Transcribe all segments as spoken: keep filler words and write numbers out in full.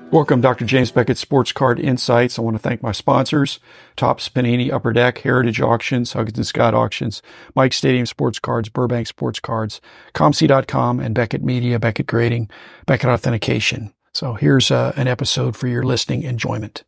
Welcome, Doctor James Beckett, Sports Card Insights. I want to thank my sponsors, Topps, Panini, Upper Deck, Heritage Auctions, Huggins and Scott Auctions, Mike Stadium Sports Cards, Burbank Sports Cards, C O M C dot com, and Beckett Media, Beckett Grading, Beckett Authentication. So here's uh, an episode for your listening enjoyment.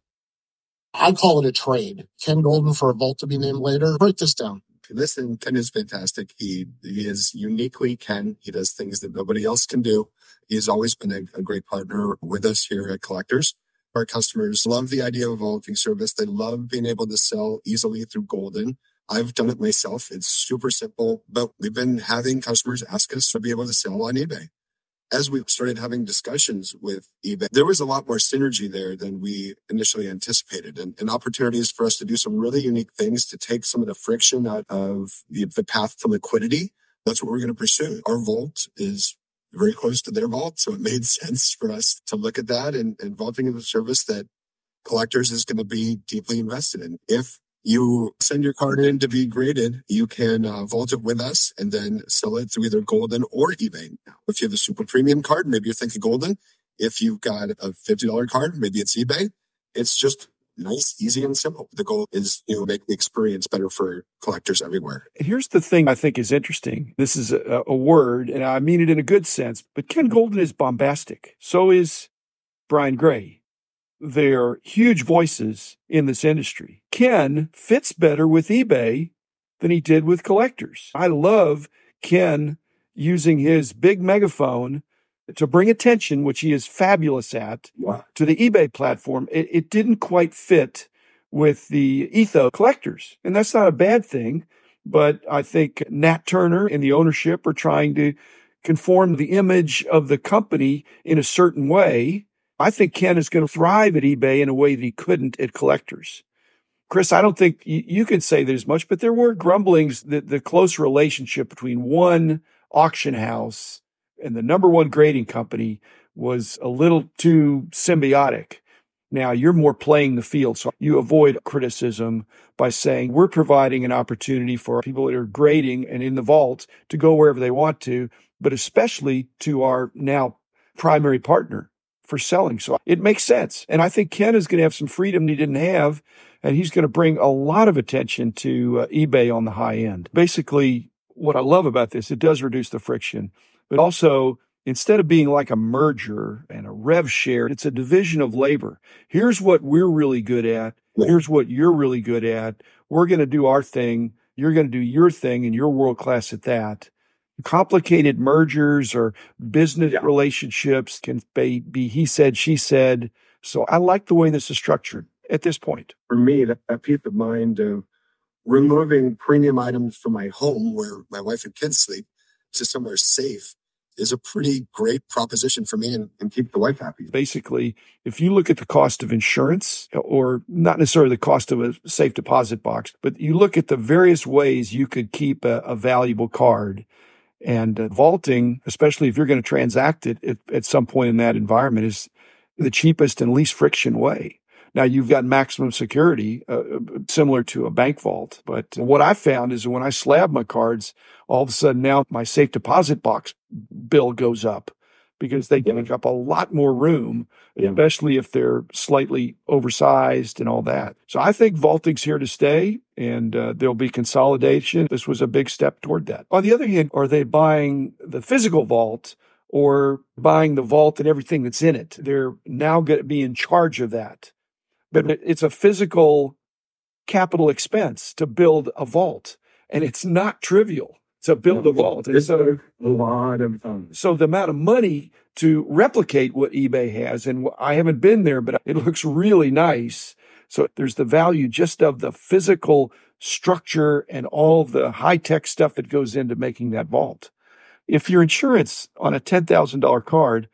I call it a trade. Ken Golden for a vault to be named later. Break this down. Listen, Ken is fantastic. He he is uniquely Ken. He does things that nobody else can do. He's always been a, a great partner with us here at Collectors. Our customers love the idea of a vaulting service. They love being able to sell easily through Golden. I've done it myself. It's super simple, but we've been having customers ask us to be able to sell on eBay. As we started having discussions with eBay, there was a lot more synergy there than we initially anticipated, and, and opportunities for us to do some really unique things to take some of the friction out of the, the path to liquidity. That's what we're going to pursue. Our vault is very close to their vault, so it made sense for us to look at that, and, and vaulting is a service that Collectors is going to be deeply invested in. If you send your card in to be graded, you can uh, vault it with us and then sell it through either Golden or eBay. If you have a super premium card, maybe you're thinking Golden. If you've got a fifty dollars card, maybe it's eBay. It's just nice, easy, and simple. The goal is, you know, make the experience better for collectors everywhere. Here's the thing I think is interesting. This is a, a word, and I mean it in a good sense, but Ken Golden is bombastic. So is Brian Gray. They're huge voices in this industry. Ken fits better with eBay than he did with Collectors. I love Ken using his big megaphone to bring attention, which he is fabulous at, wow. to the eBay platform. It, it didn't quite fit with the ethos of Collectors, and that's not a bad thing. But I think Nat Turner and the ownership are trying to conform the image of the company in a certain way. I think Ken is going to thrive at eBay in a way that he couldn't at Collectors. Chris, I don't think you, you can say there's much, but there were grumblings that the close relationship between one auction house and the number one grading company was a little too symbiotic. Now, you're more playing the field, so you avoid criticism by saying we're providing an opportunity for people that are grading and in the vault to go wherever they want to, but especially to our now primary partner for selling. So it makes sense. And I think Ken is going to have some freedom he didn't have, and he's going to bring a lot of attention to uh, eBay on the high end. Basically, what I love about this, it does reduce the friction, but also instead of being like a merger and a rev share, it's a division of labor. Here's what we're really good at. Here's what you're really good at. We're going to do our thing. You're going to do your thing, and you're world class at that. Complicated mergers or business yeah. relationships can be, be he said, she said. So I like the way this is structured at this point. For me, that, that peace of mind of removing premium items from my home where my wife and kids sleep to somewhere safe is a pretty great proposition for me and, and keep the wife happy. Basically, if you look at the cost of insurance, or not necessarily the cost of a safe deposit box, but you look at the various ways you could keep a, a valuable card. And uh, vaulting, especially if you're going to transact it at, at some point in that environment, is the cheapest and least friction way. Now, you've got maximum security, uh, similar to a bank vault. But what I found is when I slab my cards, all of a sudden now my safe deposit box bill goes up because they take up a lot more room, yeah. especially if they're slightly oversized and all that. So I think vaulting's here to stay, and uh, there'll be consolidation. This was a big step toward that. On the other hand, are they buying the physical vault or buying the vault and everything that's in it? They're now going to be in charge of that. But it's a physical capital expense to build a vault, and it's not trivial to build a vault. It's a lot of fun. So the amount of money to replicate what eBay has, and I haven't been there, but it looks really nice. So there's the value just of the physical structure and all the high-tech stuff that goes into making that vault. If your insurance on a ten thousand dollars card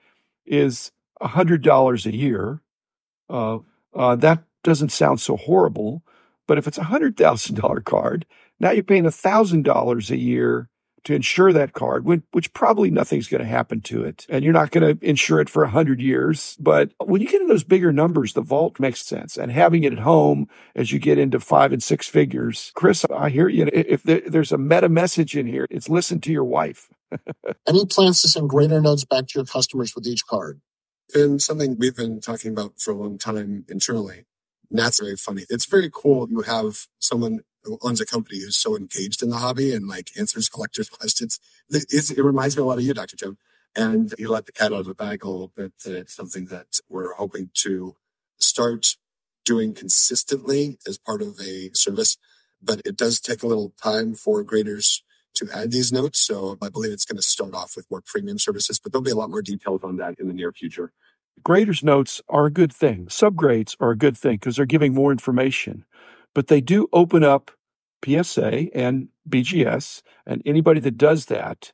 is one hundred dollars a year, uh, uh, that doesn't sound so horrible. But if it's a one hundred thousand dollars card, now you're paying one thousand dollars a year to insure that card, which probably nothing's going to happen to it. And you're not going to insure it for one hundred years. But when you get into those bigger numbers, the vault makes sense. And having it at home as you get into five and six figures. Chris, I hear you. If there's a meta message in here, it's listen to your wife. Any plans to send greater notes back to your customers with each card? And something we've been talking about for a long time internally. And that's very funny. It's very cool you have someone who owns a company who's so engaged in the hobby and like answers collectors' questions. It, it's, it reminds me a lot of you, Doctor Jim. And you let the cat out of the bag a little bit. And it's something that we're hoping to start doing consistently as part of a service. But it does take a little time for graders to add these notes. So I believe it's going to start off with more premium services, but there'll be a lot more details on that in the near future. Graders' notes are a good thing. Subgrades are a good thing because they're giving more information. But they do open up P S A and B G S and anybody that does that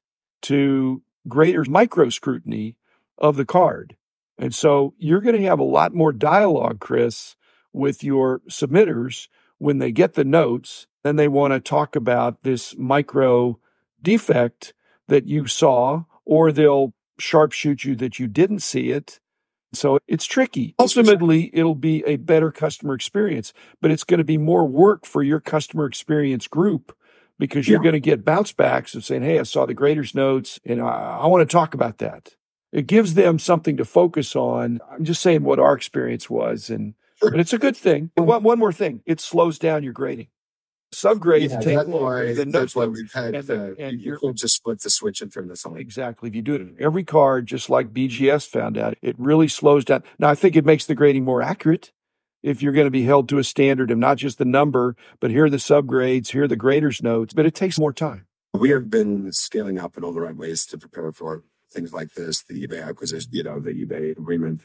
to graders' micro scrutiny of the card. And so you're going to have a lot more dialogue, Chris, with your submitters when they get the notes. Then they want to talk about this micro defect that you saw, or they'll sharpshoot you that you didn't see it. So it's tricky. Ultimately, it'll be a better customer experience, but it's going to be more work for your customer experience group because you're Yeah. going to get bounce backs of saying, hey, I saw the grader's notes and I, I want to talk about that. It gives them something to focus on. I'm just saying what our experience was, and Sure. but it's a good thing. And one, one more thing, it slows down your grading. Subgrades Yeah, take that's longer why, than that's notes. why we've had, And- uh, and you you're- can't just split the switch and turn this on. Exactly. If you do it in every card, just like B G S found out, it really slows down. Now, I think it makes the grading more accurate if you're going to be held to a standard of not just the number, but here are the subgrades, here are the grader's notes, but it takes more time. We have been scaling up in all the right ways to prepare for things like this, the eBay acquisition, you know, the eBay agreement.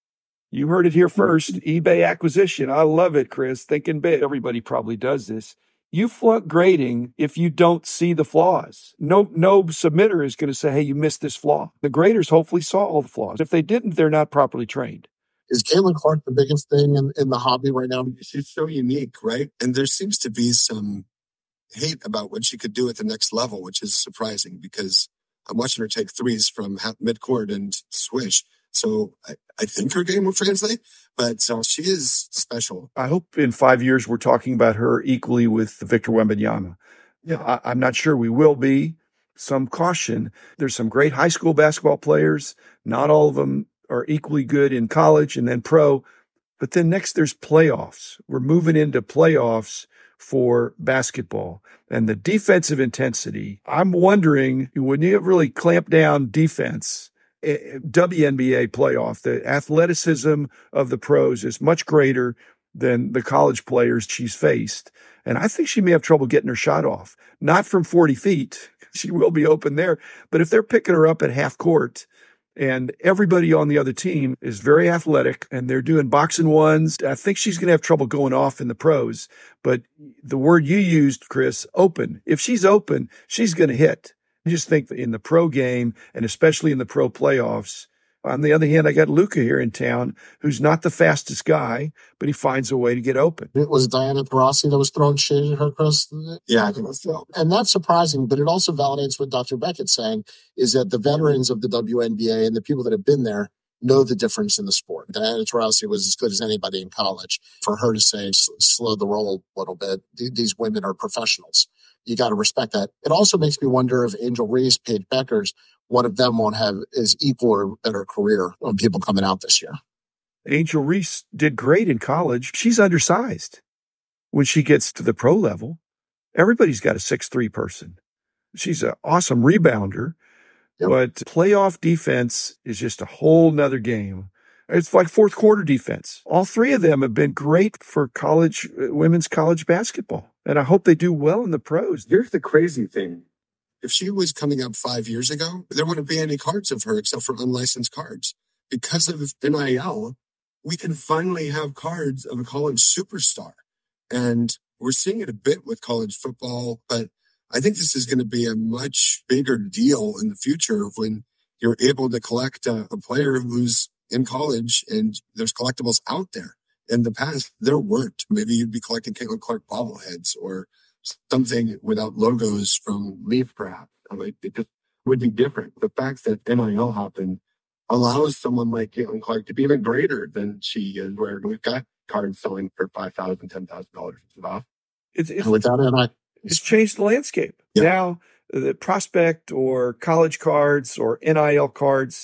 You heard it here first. eBay acquisition. I love it, Chris. Thinking big. Everybody probably does this. You flunk grading if you don't see the flaws. No, no submitter is going to say, hey, you missed this flaw. The graders hopefully saw all the flaws. If they didn't, they're not properly trained. Is Caitlin Clark the biggest thing in, in the hobby right now? She's so unique, right? And there seems to be some hate about what she could do at the next level, which is surprising because I'm watching her take threes from midcourt and swish. So I, I think her game will translate, but uh, she is special. I hope in five years we're talking about her equally with Victor Wembanyama. Yeah. I, I'm not sure we will be. Some caution. There's some great high school basketball players. Not all of them are equally good in college and then pro. But then next there's playoffs. We're moving into playoffs for basketball and the defensive intensity. I'm wondering when you really clamp down defense, W N B A playoff, the athleticism of the pros is much greater than the college players she's faced. And I think she may have trouble getting her shot off, not from forty feet. She will be open there. But if they're picking her up at half court and everybody on the other team is very athletic and they're doing boxing ones, I think she's going to have trouble going off in the pros. But the word you used, Chris, open. If she's open, she's going to hit. I just think that in the pro game and especially in the pro playoffs, on the other hand, I got Luka here in town, who's not the fastest guy, but he finds a way to get open. It was Diana Taurasi that was throwing shade at her, Chris. Yeah, I think that's dope. And that's surprising, but it also validates what Doctor Beckett's saying, is that the veterans of the W N B A and the people that have been there know the difference in the sport. Diana Taurasi was as good as anybody in college. For her to say, slow the roll a little bit, these women are professionals. You got to respect that. It also makes me wonder if Angel Reese, Paige Beckers, one of them won't have as equal or better career on people coming out this year. Angel Reese did great in college. She's undersized. When she gets to the pro level, everybody's got a six three person. She's an awesome rebounder, Yep. but playoff defense is just a whole nother game. It's like fourth quarter defense. All three of them have been great for college, women's college basketball. And I hope they do well in the pros. Here's the crazy thing. If she was coming up five years ago, there wouldn't be any cards of her except for unlicensed cards. Because of N I L, we can finally have cards of a college superstar. And we're seeing it a bit with college football, but I think this is going to be a much bigger deal in the future when you're able to collect a, a player who's in college and there's collectibles out there. In the past, there weren't. Maybe you'd be collecting Caitlin Clark bobbleheads or something without logos from Leaf, perhaps. I mean, it just would be different. The fact that N I L happened allows someone like Caitlin Clark to be even greater than she is, where we've got cards selling for five thousand dollars, ten thousand dollars off. It's, it's, Without N I L, it's changed the landscape. Yeah. Now, the prospect or college cards or N I L cards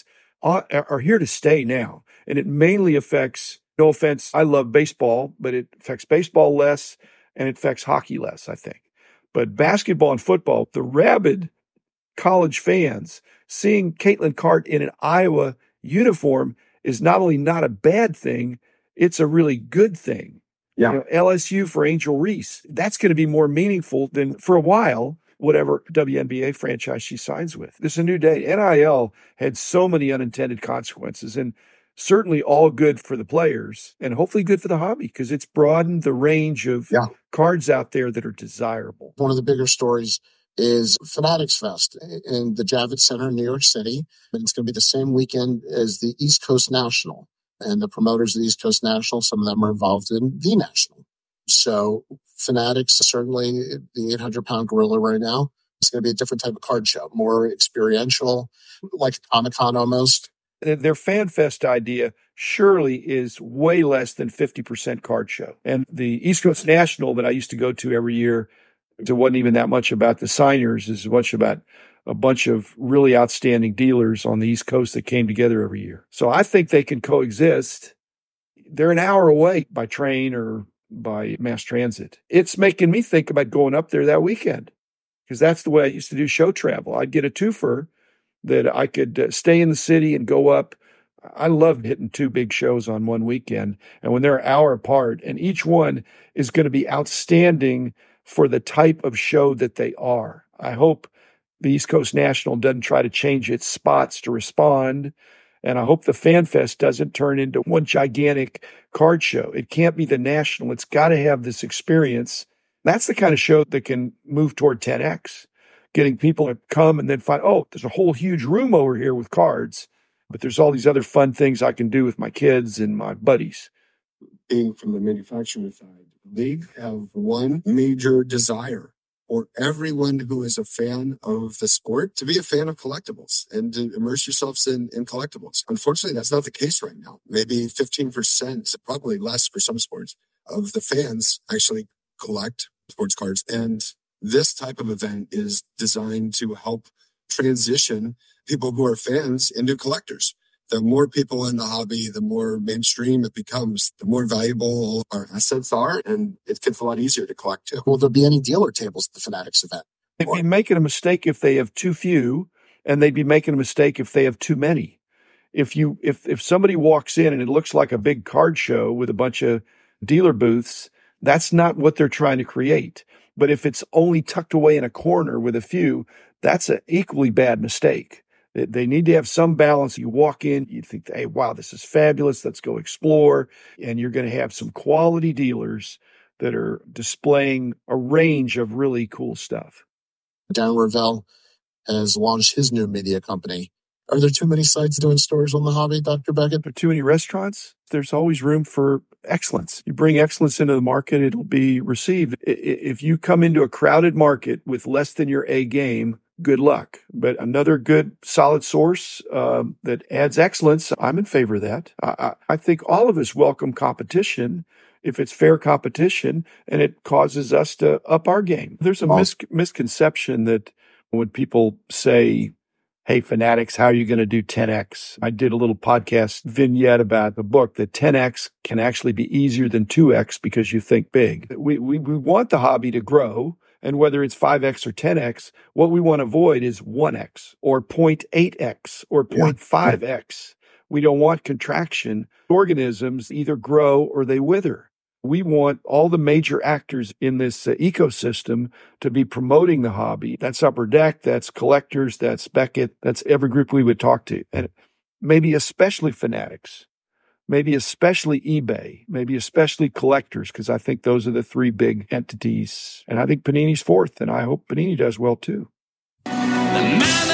are, are here to stay now. And it mainly affects, no offense, I love baseball, but it affects baseball less and it affects hockey less, I think. But basketball and football, the rabid college fans, seeing Caitlin Cart in an Iowa uniform is not only not a bad thing, it's a really good thing. Yeah. You know, L S U for Angel Reese, that's going to be more meaningful than, for a while, whatever W N B A franchise she signs with. This is a new day. N I L had so many unintended consequences, and certainly all good for the players and hopefully good for the hobby because it's broadened the range of Yeah. cards out there that are desirable. One of the bigger stories is Fanatics Fest in the Javits Center in New York City. And it's going to be the same weekend as the East Coast National. And the promoters of the East Coast National, some of them are involved in the National. So Fanatics, certainly the eight hundred pound gorilla right now, it's going to be a different type of card show, more experiential, like Comic-Con almost. Their FanFest idea surely is way less than fifty percent card show. And the East Coast National that I used to go to every year, it wasn't even that much about the signers. It's much about a bunch of really outstanding dealers on the East Coast that came together every year. So I think they can coexist. They're an hour away by train or by mass transit. It's making me think about going up there that weekend because that's the way I used to do show travel. I'd get a twofer that I could uh, stay in the city and go up. I love hitting two big shows on one weekend. And when they're an hour apart, and each one is going to be outstanding for the type of show that they are. I hope the East Coast National doesn't try to change its spots to respond. And I hope the FanFest doesn't turn into one gigantic card show. It can't be the National. It's got to have this experience. That's the kind of show that can move toward ten X. Getting people to come and then find, oh, there's a whole huge room over here with cards, but there's all these other fun things I can do with my kids and my buddies. Being from the manufacturing side, they have one major desire for everyone who is a fan of the sport to be a fan of collectibles and to immerse yourselves in, in collectibles. Unfortunately, that's not the case right now. Maybe fifteen percent, probably less for some sports, of the fans actually collect sports cards. And this type of event is designed to help transition people who are fans into collectors. The more people in the hobby, the more mainstream it becomes, the more valuable our assets are, and it gets a lot easier to collect too. Will there be any dealer tables at the Fanatics event? They'd be making a mistake if they have too few, and they'd be making a mistake if they have too many. If you if if somebody walks in and it looks like a big card show with a bunch of dealer booths, that's not what they're trying to create. But if it's only tucked away in a corner with a few, that's an equally bad mistake. They need to have some balance. You walk in, you think, hey, wow, this is fabulous. Let's go explore. And you're going to have some quality dealers that are displaying a range of really cool stuff. Darren Ravel has launched his new media company. Are there too many sites doing stories on the hobby, Doctor Beckett? Are there too many restaurants? There's always room for excellence. You bring excellence into the market, it'll be received. If you come into a crowded market with less than your A game, good luck. But another good, solid source uh, that adds excellence, I'm in favor of that. I, I think all of us welcome competition if it's fair competition and it causes us to up our game. There's a mis- misconception that when people say, hey, Fanatics, how are you going to do ten X? I did a little podcast vignette about the book that ten X can actually be easier than two X because you think big. We, we, we want the hobby to grow. And whether it's five X or ten X, what we want to avoid is one X or zero point eight X or zero point five X. We don't want contraction. Organisms either grow or they wither. We want all the major actors in this uh, ecosystem to be promoting the hobby. That's Upper Deck, that's Collectors, that's Beckett, that's every group we would talk to. And maybe especially Fanatics, maybe especially eBay, maybe especially Collectors, because I think those are the three big entities. And I think Panini's fourth, and I hope Panini does well too. The man